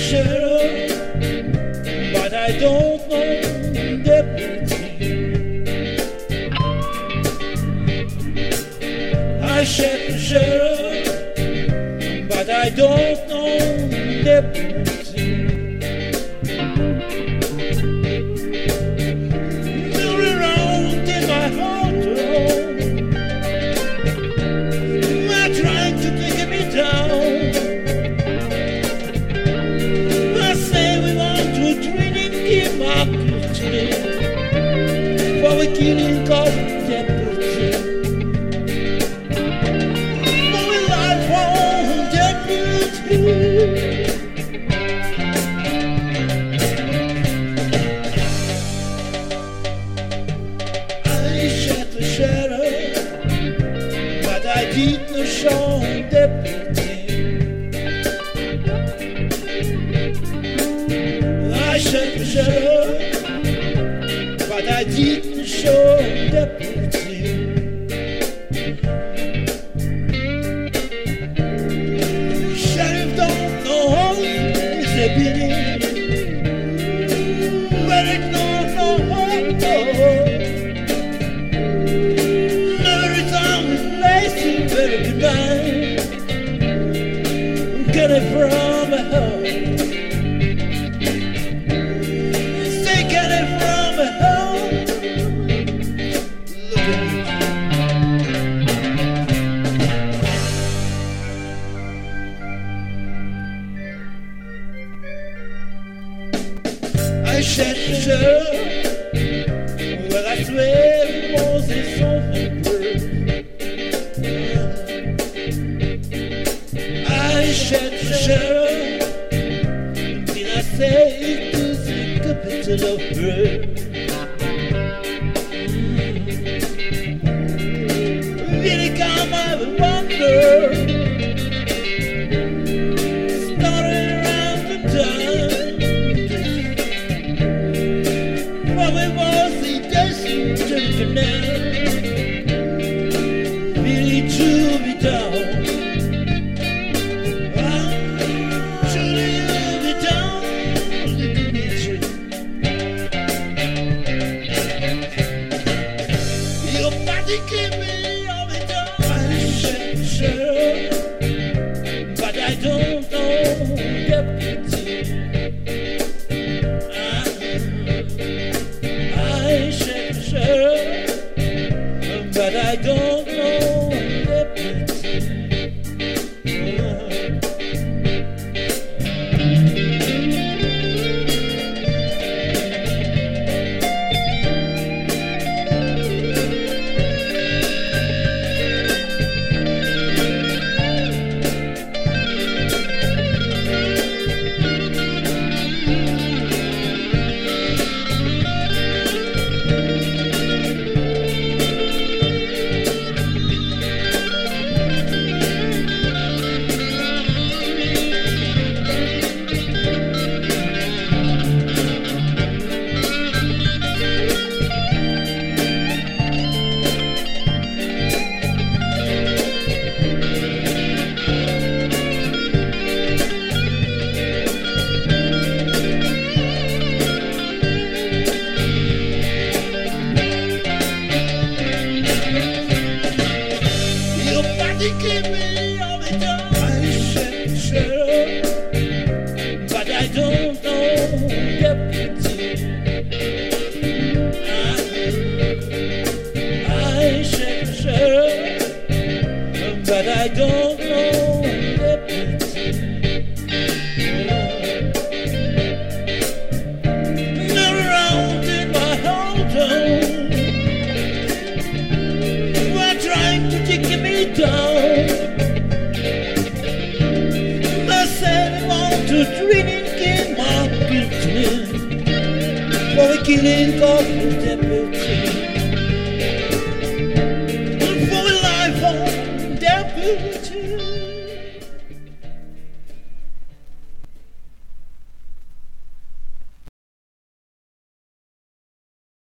sheriff, but I don't know deputy. I said the sheriff, but I don't know deputy. Moving around in my heart, they're trying to take me down. I say we want to training democracy for the killing of deputy. Moving life on deputy. I shot the sheriff, but I didn't show deputy. I shot the sheriff, but I didn't show deputy. Sheriff don't know how it's a beating, but it don't know how. Every time we place it, very goodbye. Get it from a home. Say get it from a home. Look at me. I said to her, well, I swear it was a something bird. I said to her, did I say it is the capital of bird? Really come, I will wonder. Starting around the time, but it was the gentleman, really to be down. Truly be down, your body gave me all the time. I said, sure, but I don't know deputy. I said, sure, but I don't know deputy. Give me all the time. I said, sure, but I don't know deputy. I said, sure, but I don't know deputy. Not around in my hometown, we're trying to take me down. To training in marketing for the killing of